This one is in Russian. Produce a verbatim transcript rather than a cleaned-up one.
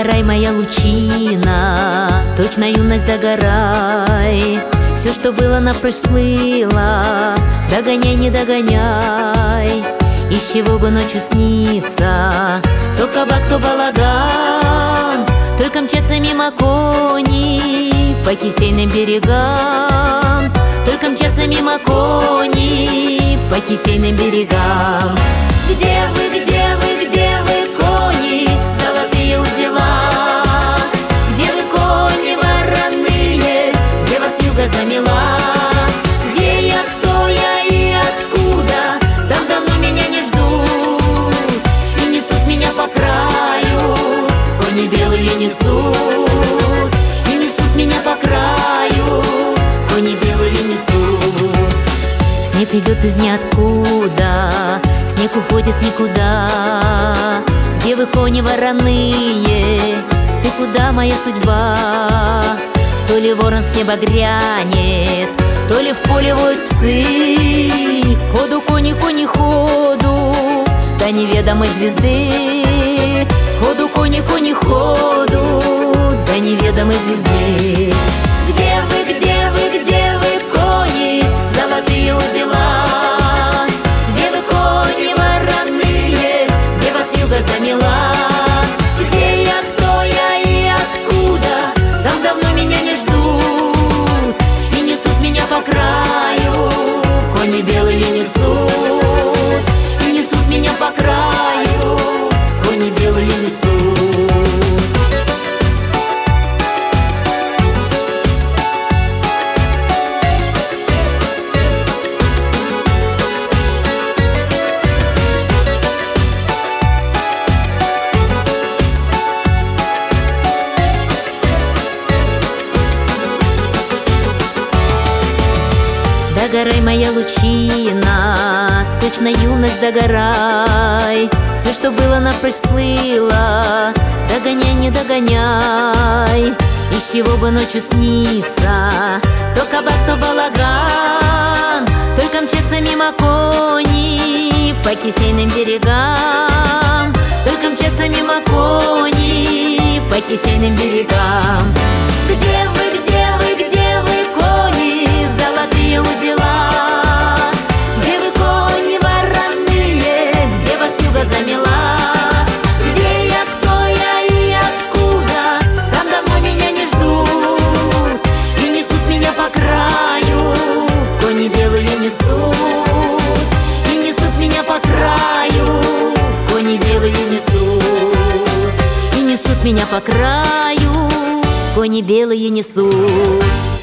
Догорай, моя лучина, точно юность догорай. Все, что было, напрочь сплыло, догоняй, не догоняй. Из чего бы ночью снится, то кабак, то балаган, только мчатся мимо кони по кисейным берегам, только мчатся мимо кони по кисейным берегам. Где вы, где вы, где вы, кони, золотые удила? Где вы, кони вороные, где вас юга замела? Где я, кто я и откуда, там давно меня не ждут. И несут меня по краю, кони белые несут. И несут меня по краю, кони белые несут. Снег идет из ниоткуда, снег уходит никуда. Где вы, кони вороные, ты куда, моя судьба? То ли ворон с неба грянет, то ли в поле воют псы. Ходу, кони, кони, ходу до неведомой звезды. Ходу, кони, кони, ходу до неведомой звезды. Где вы, где вы, где вы, кони, золотые удила? Где вы, кони вороные, где вас юга замела? Где я, кто я и откуда, там давно меня не ждут. И несут меня по краю, кони белые несут. И несут меня по краю, кони белые несут. Догорай, моя лучина, точно юность догорай. Все, что было, напрочь сплыло, догоняй, не догоняй. Из чего бы ночью снится, то кабак, то балаган, только мчатся мимо кони по кисейным берегам, только мчатся мимо кони по кисейным берегам. Где вы, где вы, где вы, кони, золотые удила? Где вы, кони вороные, где вас юга замела? Где я, кто я и откуда, там давно меня не ждут. И несут меня по краю, кони белые несут. И несут меня по краю, кони белые несут. И несут меня по краю, кони белые несут.